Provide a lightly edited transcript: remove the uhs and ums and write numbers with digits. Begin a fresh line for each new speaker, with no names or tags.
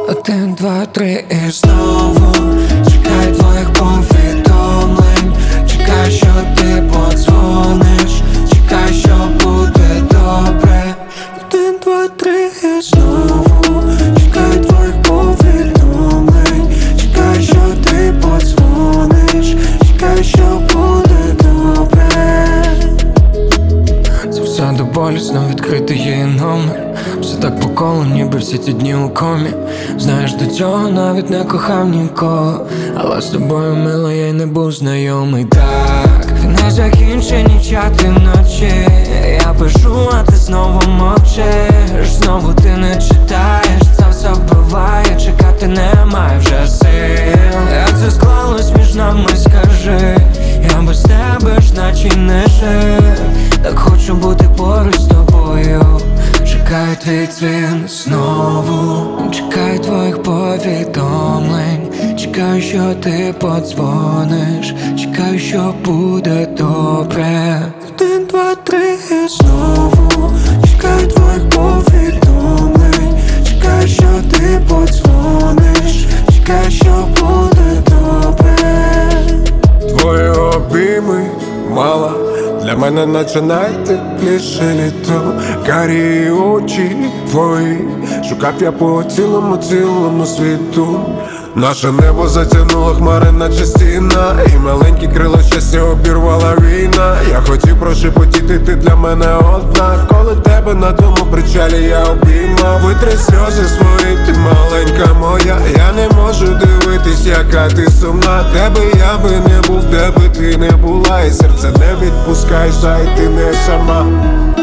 1, 2, 3 і знову чекай твоїх повідомлень. Чекай, що ти подзвониш. Чекай, що буде добре. 1, 2, 3 і знову чекай твоїх повідомлень. Чекай, що ти подзвониш. Чекай, що буде добре. Це все до болісно, відкритий її номер. Все так по колу, ніби всі ці дні у комі. Знаєш, до цього навіть не кохав нікого, але з тобою, мило, я й не був знайомий. Так, не закінчені чати вночі. Я пишу, а ти знову мовчиш. Знову ти не читаєш, це все вбиває. Чекати немає вже сил. Як це склалось між нами, скажи. Я без тебе ж наче не жив. Так хочу бути поруч з тобою. Чекай твій дзвін знову. Чекай твоїх повідомлень. Чекай, що ти подзвониш. Чекай, що буде добре. 1, 2, 3 і знову чекай твоїх повідомлень. Чекай, що ти подзвониш. Чекай, що буде добре.
Твої обійми мала для мене наче найтепліше літо. Карі очі твої шукав я по цілому світу. Наше небо затягнуло хмари, наче стіна, і маленькі крила щастя обірвала війна. Я хотів прошепотіти, ти для мене одна. Коли тебе на тому причалі я обіймав. Витри сльози свої, ти маленька моя. Я не можу дивитись, яка ти сумна. Тебе я би не був, де би ти не була. І серце не відпускай, зай ти не сама.